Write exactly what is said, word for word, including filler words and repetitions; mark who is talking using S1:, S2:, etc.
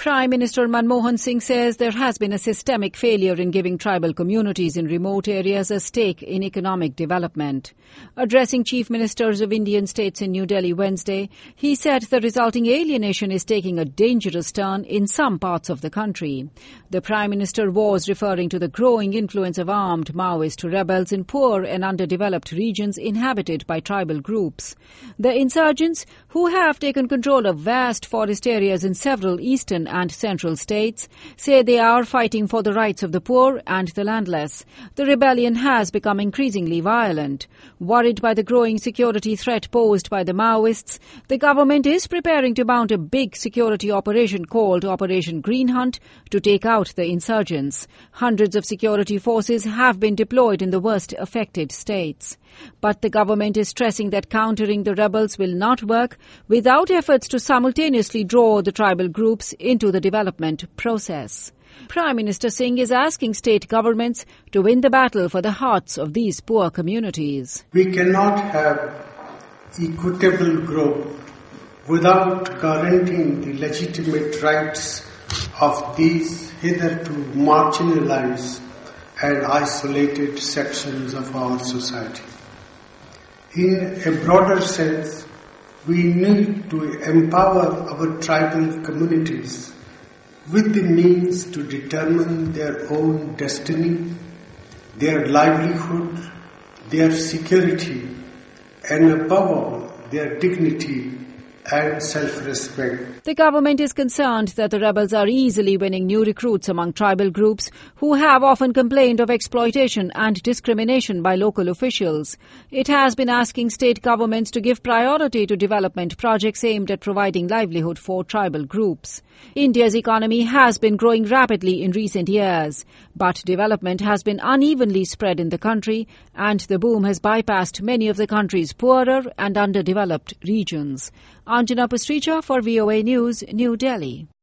S1: Prime Minister Manmohan Singh says there has been a systemic failure in giving tribal communities in remote areas a stake in economic development. Addressing chief ministers of Indian states in New Delhi Wednesday, he said the resulting alienation is taking a dangerous turn in some parts of the country. The Prime Minister was referring to the growing influence of armed Maoist rebels in poor and underdeveloped regions inhabited by tribal groups. The insurgents, who have taken control of vast forest areas in several eastern and central states, say they are fighting for the rights of the poor and the landless. The rebellion has become increasingly violent. Worried by the growing security threat posed by the Maoists, the government is preparing to mount a big security operation called Operation Green Hunt to take out the insurgents. Hundreds of security forces have been deployed in the worst affected states. But the government is stressing that countering the rebels will not work without efforts to simultaneously draw the tribal groups into the development process. Prime Minister Singh is asking state governments to win the battle for the hearts of these poor communities.
S2: We cannot have equitable growth without guaranteeing the legitimate rights of these hitherto marginalized and isolated sections of our society. In a broader sense, we need to empower our tribal communities with the means to determine their own destiny, their livelihood, their security, and above all, their dignity and self-respect.
S1: The government is concerned that the rebels are easily winning new recruits among tribal groups who have often complained of exploitation and discrimination by local officials. It has been asking state governments to give priority to development projects aimed at providing livelihood for tribal groups. India's economy has been growing rapidly in recent years, but development has been unevenly spread in the country, and the boom has bypassed many of the country's poorer and underdeveloped regions. Anjana Pastricha for V O A News, New Delhi.